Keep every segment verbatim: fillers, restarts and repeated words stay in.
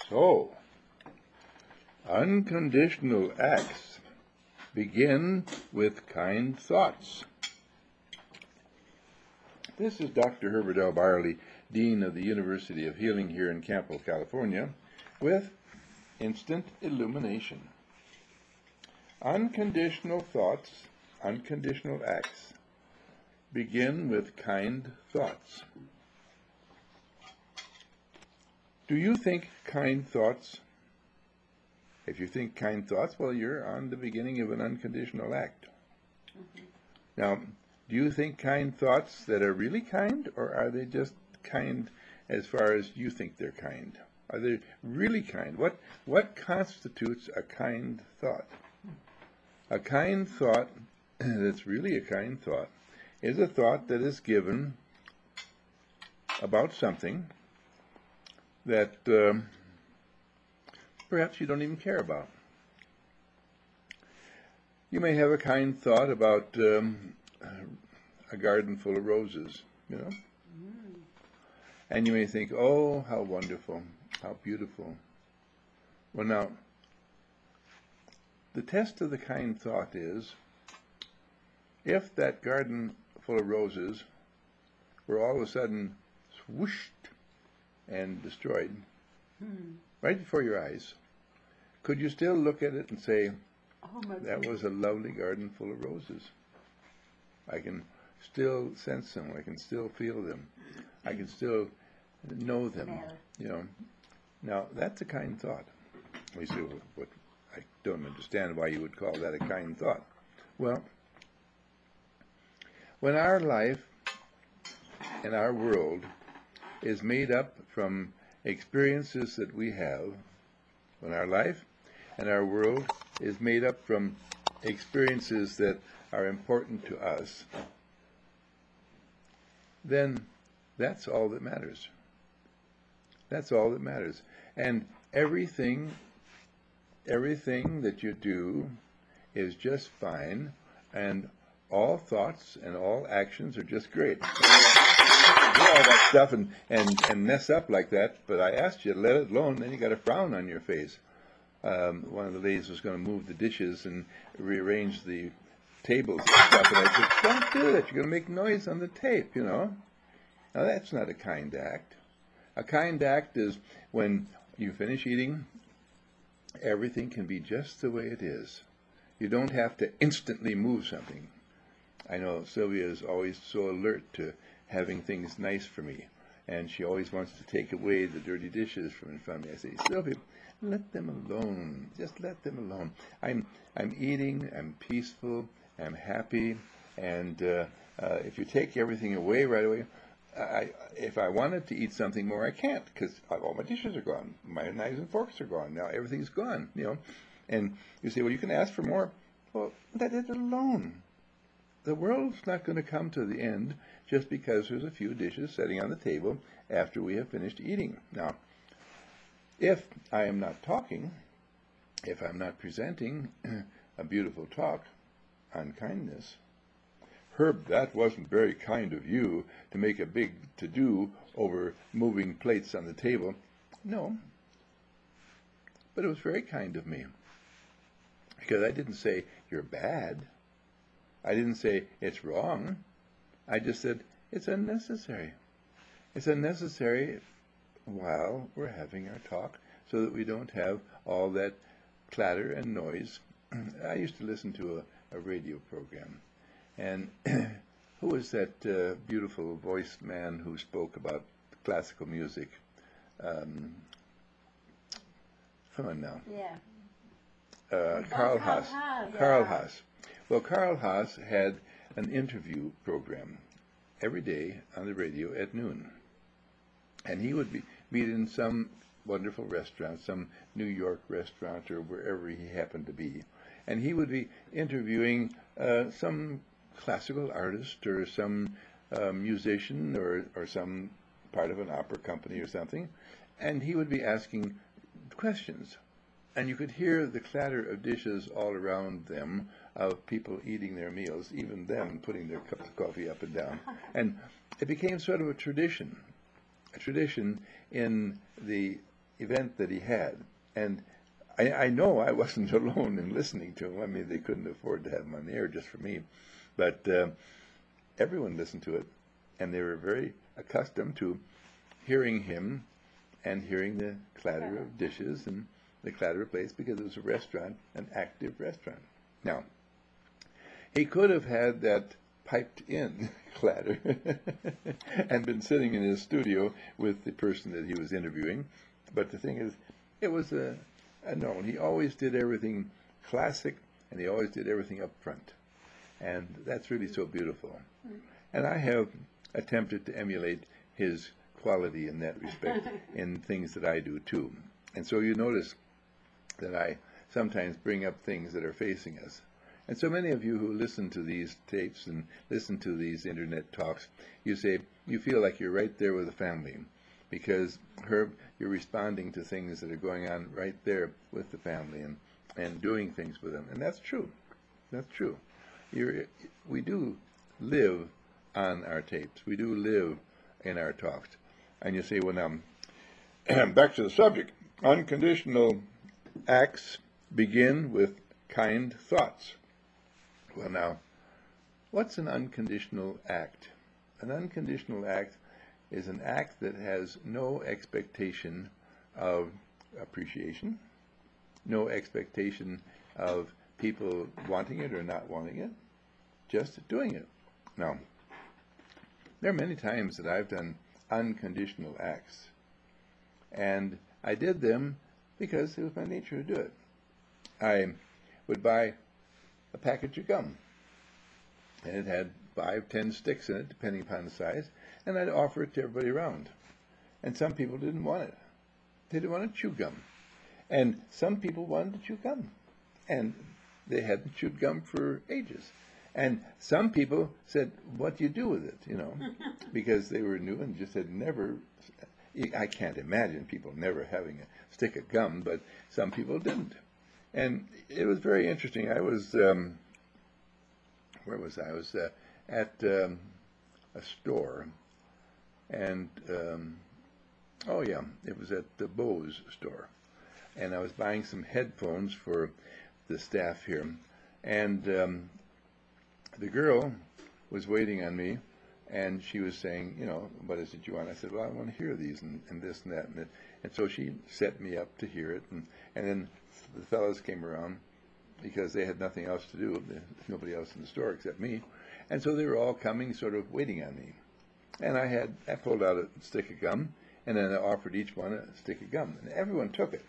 So, unconditional acts begin with kind thoughts. This is Doctor Herbert L. Byerly, Dean of the University of Healing here in Campo, California, with instant illumination. Unconditional thoughts, unconditional acts begin with kind thoughts. Do you think kind thoughts? If you think kind thoughts, well, you're on the beginning of an unconditional act. Mm-hmm. Now, do you think kind thoughts that are really kind, or are they just kind as far as you think they're kind? Are they really kind? What what constitutes a kind thought? A kind thought that's really a kind thought is a thought that is given about something that um, perhaps you don't even care about. You may have a kind thought about um, a garden full of roses, you know, mm. and you may think, oh, how wonderful, how beautiful. Well, now, the test of the kind thought is, if that garden full of roses were all of a sudden swooshed and destroyed hmm. right before your eyes, could you still look at it and say, oh, that was a lovely garden full of roses? I can still sense them. I can still feel them. I can still know them. You know. Now, that's a kind thought. We say, well, what, I don't understand why you would call that a kind thought. Well, when our life and our world is made up from experiences that we have, when our life and our world is made up from experiences that are important to us, then that's all that matters. That's all that matters. And everything, everything that you do is just fine, and all thoughts and all actions are just great. Do all that stuff and, and, and mess up like that, but I asked you to let it alone, then you got a frown on your face. Um, one of the ladies was going to move the dishes and rearrange the tables and stuff, and I said, don't do that, you're going to make noise on the tape, you know. Now that's not a kind act. A kind act is when you finish eating, everything can be just the way it is. You don't have to instantly move something. I know Sylvia is always so alert to having things nice for me, and she always wants to take away the dirty dishes from in front of me. I say, Sylvia, let them alone. Just let them alone. I'm I'm eating. I'm peaceful. I'm happy. And uh, uh, if you take everything away right away, I, if I wanted to eat something more, I can't, because all my dishes are gone. My knives and forks are gone. Now everything's gone. You know, and you say, well, you can ask for more. Well, let it alone. The world's not going to come to the end just because there's a few dishes sitting on the table after we have finished eating. Now, if I am not talking, if I'm not presenting a beautiful talk on kindness, Herb, that wasn't very kind of you to make a big to-do over moving plates on the table. No, but it was very kind of me, because I didn't say, you're bad. I didn't say, it's wrong. I just said, it's unnecessary. It's unnecessary while we're having our talk, so that we don't have all that clatter and noise. I used to listen to a, a radio program, and who was that uh, beautiful voiced man who spoke about classical music? Um, come on now. Yeah. Uh, Carl Haas. Haas. Carl Yeah. Haas. Well, Carl Haas had an interview program every day on the radio at noon. And he would be meet in some wonderful restaurant, some New York restaurant or wherever he happened to be. And he would be interviewing uh, some classical artist or some uh, musician or, or some part of an opera company or something. And he would be asking questions. And you could hear the clatter of dishes all around them, of people eating their meals, even them putting their cups of coffee up and down. And it became sort of a tradition, a tradition in the event that he had. And I, I know I wasn't alone in listening to him. I mean, they couldn't afford to have him on the air just for me. But uh, everyone listened to it, and they were very accustomed to hearing him and hearing the clatter of dishes and the clatter of plates, because it was a restaurant, an active restaurant. Now, he could have had that piped in clatter and been sitting in his studio with the person that he was interviewing. But the thing is, it was a, a known. He always did everything classic, and he always did everything up front. And that's really so beautiful. And I have attempted to emulate his quality in that respect in things that I do too. And so you notice that I sometimes bring up things that are facing us. And so many of you who listen to these tapes and listen to these internet talks, you say you feel like you're right there with the family, because Herb, you're responding to things that are going on right there with the family and, and doing things with them. And that's true. That's true. You're, we do live on our tapes. We do live in our talks. And you say, well, now, back to the subject. Unconditional acts begin with kind thoughts. Well, now, what's an unconditional act? An unconditional act is an act that has no expectation of appreciation, no expectation of people wanting it or not wanting it, just doing it. Now, there are many times that I've done unconditional acts, and I did them because it was my nature to do it. I would buy a package of gum, and it had five, ten sticks in it, depending upon the size, and I'd offer it to everybody around. And some people didn't want it. They didn't want to chew gum. And some people wanted to chew gum, and they hadn't chewed gum for ages. And some people said, what do you do with it, you know, because they were new and just had never, I can't imagine people never having a stick of gum, but some people didn't. And it was very interesting. I was, um, where was I? I was uh, at um, a store, and, um, oh yeah, it was at the Bose store. And I was buying some headphones for the staff here. And um, the girl was waiting on me, and she was saying, you know, what is it you want? I said, well, I want to hear these and, and this and that. And, it, and so she set me up to hear it. And, and then the fellows came around because they had nothing else to do. There's nobody else in the store except me. And so they were all coming, sort of waiting on me. And I had, I pulled out a stick of gum, and then I offered each one a stick of gum. And everyone took it.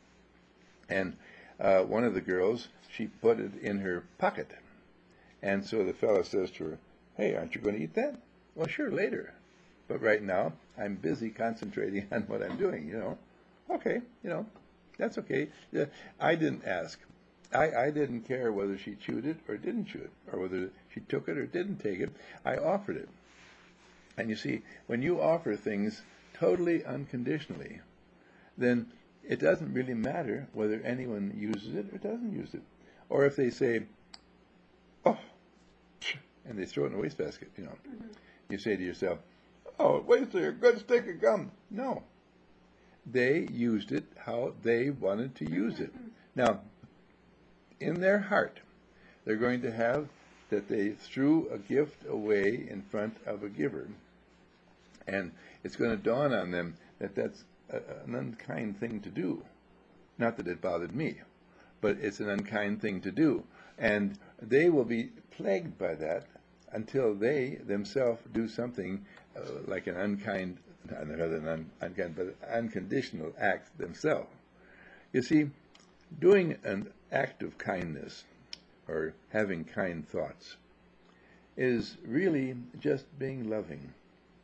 And uh, one of the girls, she put it in her pocket. And so the fellow says to her, hey, aren't you going to eat that? Well, sure, later. But right now, I'm busy concentrating on what I'm doing, you know. Okay, you know, that's okay. Yeah, I didn't ask. I, I didn't care whether she chewed it or didn't chew it, or whether she took it or didn't take it. I offered it. And you see, when you offer things totally unconditionally, then it doesn't really matter whether anyone uses it or doesn't use it. Or if they say, oh, and they throw it in a wastebasket, you know. Mm-hmm. You say to yourself, oh, wasted a good stick of gum. No. They used it how they wanted to use it. Now, in their heart, they're going to have that they threw a gift away in front of a giver. And it's going to dawn on them that that's a, an unkind thing to do. Not that it bothered me, but it's an unkind thing to do. And they will be plagued by that until they themselves do something uh, like an unkind, rather than un, unkind, but unconditional act themselves. You see, doing an act of kindness or having kind thoughts is really just being loving.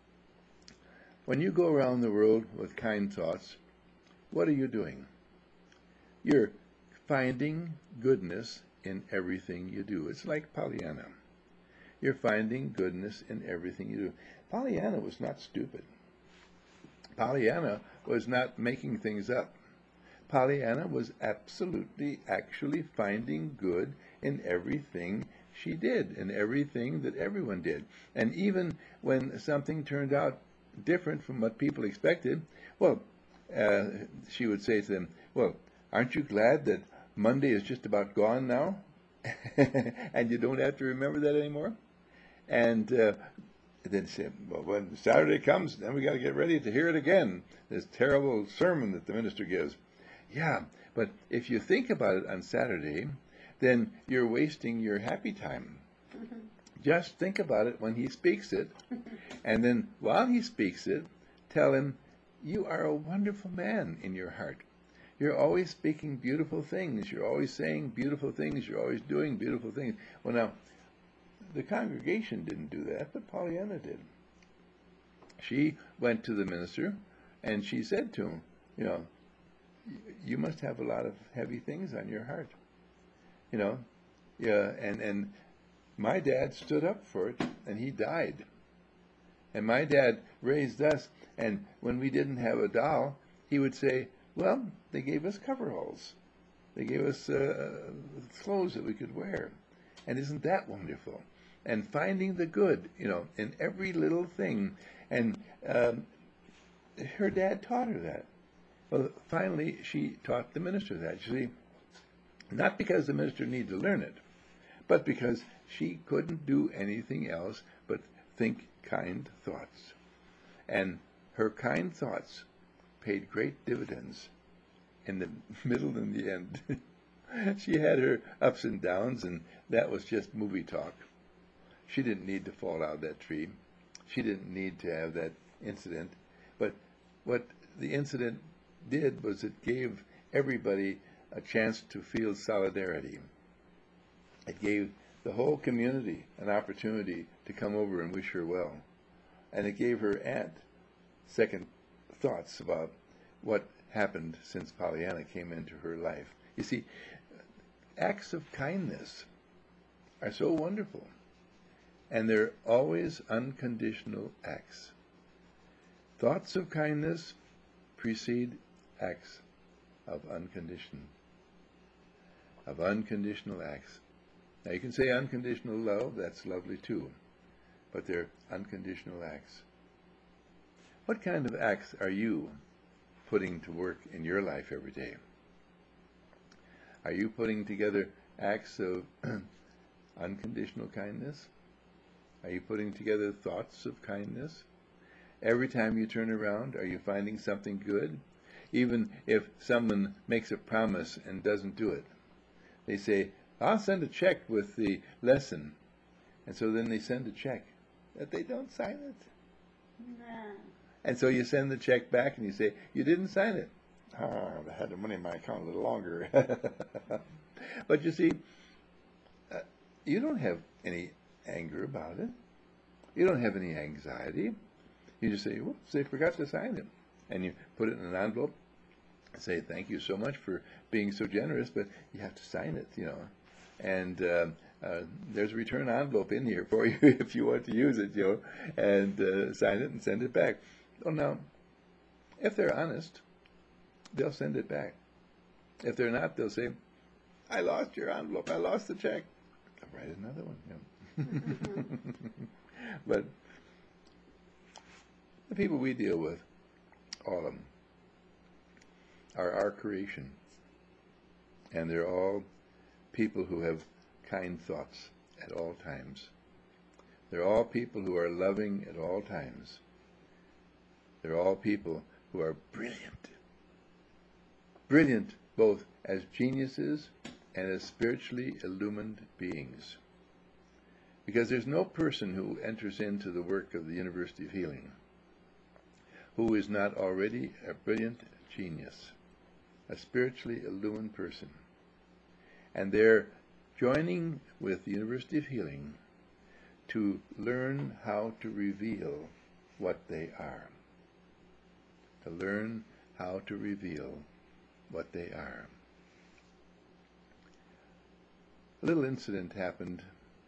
When you go around the world with kind thoughts, what are you doing? You're finding goodness in everything you do. It's like Pollyanna. You're finding goodness in everything you do. Pollyanna was not stupid. Pollyanna was not making things up. Pollyanna was absolutely, actually finding good in everything she did, in everything that everyone did. And even when something turned out different from what people expected, well, uh, she would say to them, well, aren't you glad that Monday is just about gone now? And you don't have to remember that anymore? And uh, then say, well, when Saturday comes, then we got to get ready to hear it again, this terrible sermon that the minister gives. Yeah, but if you think about it on Saturday, then you're wasting your happy time. Just think about it when he speaks it, and then while he speaks it, tell him, you are a wonderful man in your heart. You're always speaking beautiful things. You're always saying beautiful things. You're always doing beautiful things. Well, now, the congregation didn't do that, but Pollyanna did. She went to the minister, and she said to him, you know, you must have a lot of heavy things on your heart. You know, yeah, and, and my dad stood up for it, and he died. And my dad raised us, and when we didn't have a doll, he would say, well, they gave us coveralls. They gave us uh, clothes that we could wear. And isn't that wonderful? And finding the good, you know, in every little thing. And um, her dad taught her that. Well, finally, she taught the minister that. You see, not because the minister needed to learn it, but because she couldn't do anything else but think kind thoughts. And her kind thoughts paid great dividends in the middle and the end. She had her ups and downs, and that was just movie talk. She didn't need to fall out of that tree. She didn't need to have that incident. But what the incident did was it gave everybody a chance to feel solidarity. It gave the whole community an opportunity to come over and wish her well. And it gave her aunt second thoughts about what happened since Pollyanna came into her life. You see, acts of kindness are so wonderful, and they're always unconditional acts. Thoughts of kindness precede acts of unconditional, of unconditional acts. Now you can say unconditional love, that's lovely too, but they're unconditional acts. What kind of acts are you putting to work in your life every day? Are you putting together acts of unconditional kindness? Are you putting together thoughts of kindness? Every time you turn around, are you finding something good? Even if someone makes a promise and doesn't do it. They say, I'll send a check with the lesson. And so then they send a check, but they don't sign it. No. And so you send the check back and you say, you didn't sign it. Ah, I had the money in my account a little longer. But you see, uh, you don't have any anger about it. You don't have any anxiety. You just say, whoops, they forgot to sign it. And you put it in an envelope and say, thank you so much for being so generous, but you have to sign it, you know. And uh, uh, there's a return envelope in here for you if you want to use it, you know, and uh, sign it and send it back. Well, now, if they're honest, they'll send it back. If they're not, they'll say, I lost your envelope. I lost the check. I'll write another one. You know. But the people we deal with, all of them, are our creation. And they're all people who have kind thoughts at all times. They're all people who are loving at all times. They're all people who are brilliant. Brilliant both as geniuses and as spiritually illumined beings. Because there's no person who enters into the work of the University of Healing who is not already a brilliant genius, a spiritually illumined person. And they're joining with the University of Healing to learn how to reveal what they are. To learn how to reveal what they are. A little incident happened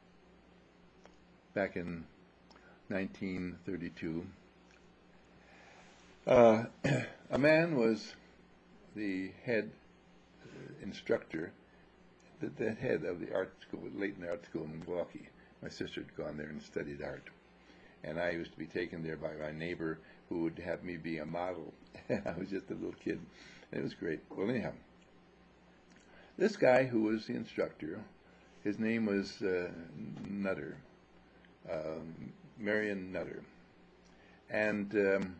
back in nineteen thirty-two. Uh, a man was the head uh, instructor, the, the head of the art school, Leighton Art School in Milwaukee. My sister had gone there and studied art. And I used to be taken there by my neighbor who would have me be a model. I was just a little kid. It was great. Well, anyhow, this guy who was the instructor, his name was uh, Nutter, um, Marion Nutter. And um,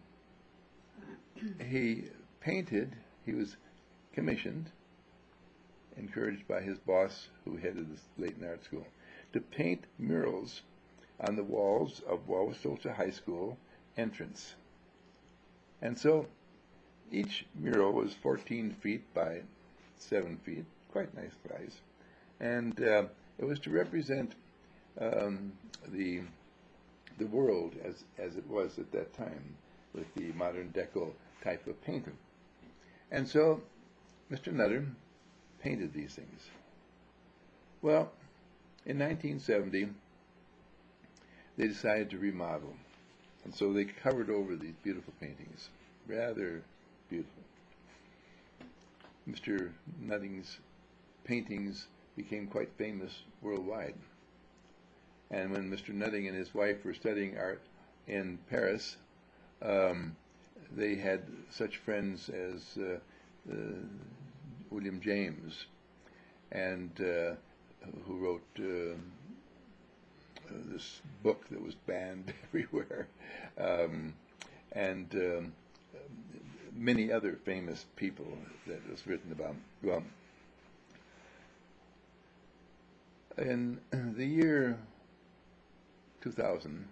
he painted, he was commissioned, encouraged by his boss, who headed the Layton Art School, to paint murals on the walls of Wauwatosa High School entrance. And so each mural was fourteen feet by seven feet, quite nice size. And uh, it was to represent um, the the world as, as it was at that time, with the modern deco type of painting. And so Mister Nutter painted these things. Well, in nineteen seventy, they decided to remodel. And so they covered over these beautiful paintings. Rather beautiful. Mister Nutting's paintings became quite famous worldwide. And when Mister Nutting and his wife were studying art in Paris, um, they had such friends as uh, uh, William James, and uh, who wrote uh, this book that was banned everywhere, um, and um, many other famous people that was written about. Well, in the year two thousand,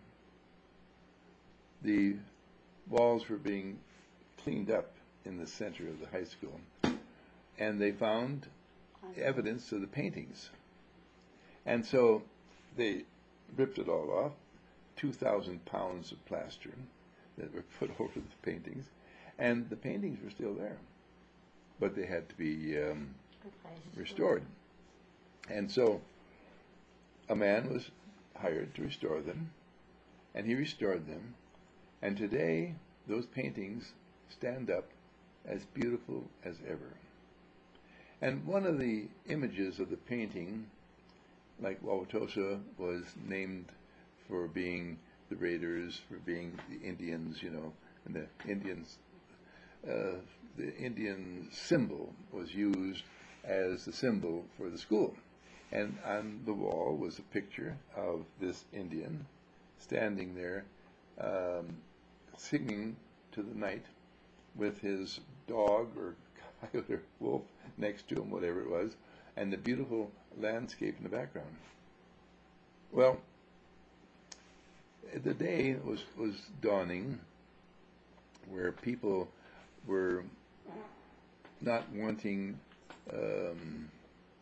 the walls were being cleaned up in the center of the high school, and they found evidence of the paintings. And so they ripped it all off, two thousand pounds of plaster that were put over the paintings, and the paintings were still there, but they had to be um, restored. And so a man was hired to restore them, and he restored them, and today those paintings stand up as beautiful as ever. And one of the images of the painting, like Wauwatosa was named for being the raiders, for being the Indians, you know, and the Indians, uh, the Indian symbol was used as the symbol for the school. And on the wall was a picture of this Indian standing there um, singing to the night with his dog or coyote or wolf next to him, whatever it was, and the beautiful landscape in the background. Well, the day was, was dawning where people were not wanting um,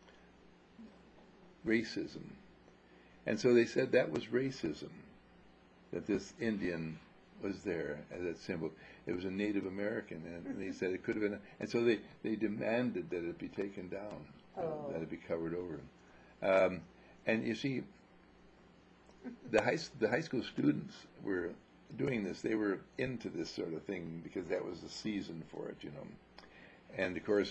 racism. And so they said that was racism, that this Indian was there as that symbol. It was a Native American, and they said it could have been. And so they, they demanded that it be taken down, Oh. that it be covered over. Um, and you see, the high, the high school students were doing this. They were into this sort of thing because that was the season for it, you know. And of course,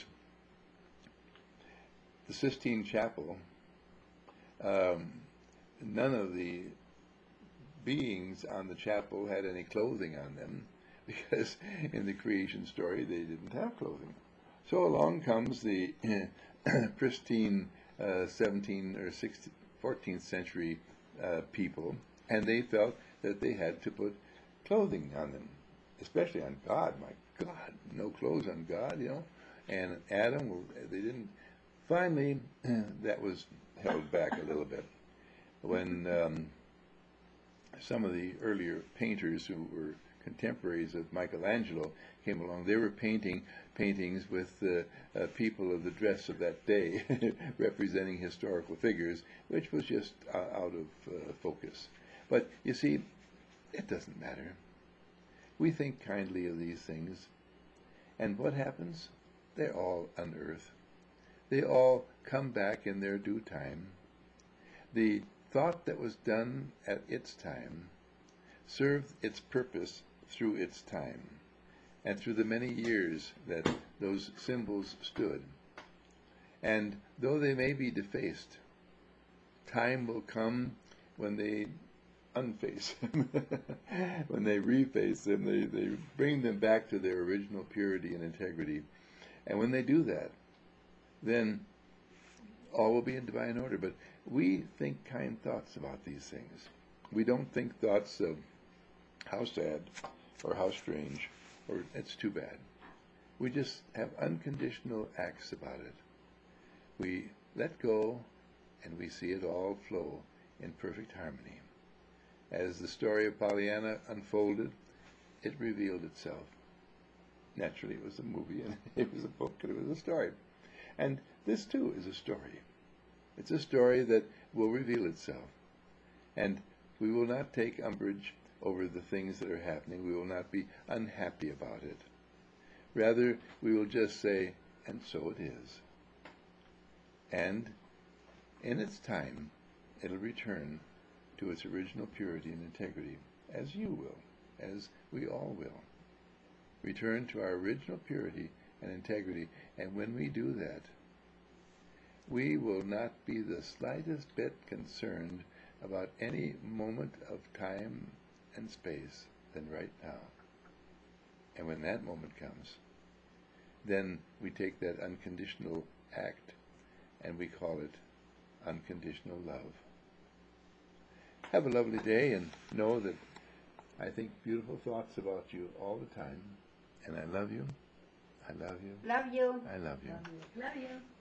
the Sistine Chapel, um, none of the beings on the chapel had any clothing on them, because in the creation story they didn't have clothing. So along comes the pristine uh, seventeenth or sixteenth, fourteenth century uh, people, and they felt that they had to put clothing on them, especially on God. My God, no clothes on God, you know. And Adam, they didn't. Finally, that was held back a little bit when um, some of the earlier painters who were contemporaries of Michelangelo came along. They were painting paintings with uh, uh, people of the dress of that day, representing historical figures, which was just uh, out of uh, focus. But you see, it doesn't matter. We think kindly of these things, and what happens? They're all unearthed. They all come back in their due time. The thought that was done at its time served its purpose through its time and through the many years that those symbols stood. And though they may be defaced, time will come when they unface them. When they reface them, they, they bring them back to their original purity and integrity. And when they do that, then all will be in divine order. But we think kind thoughts about these things. We don't think thoughts of how sad or how strange or it's too bad. We just have unconditional acts about it. We let go and we see it all flow in perfect harmony. As the story of Pollyanna unfolded, it revealed itself. Naturally, it was a movie, and it was a book, and it was a story. And this, too, is a story. It's a story that will reveal itself. And we will not take umbrage over the things that are happening. We will not be unhappy about it. Rather, we will just say, and so it is. And in its time, it'll return to its original purity and integrity, as you will, as we all will. Return to our original purity and integrity, and when we do that, we will not be the slightest bit concerned about any moment of time and space than right now. And when that moment comes, then we take that unconditional act and we call it unconditional love. Have a lovely day, and know that I think beautiful thoughts about you all the time. And I love you. I love you. Love you. I love you. Love you. Love you.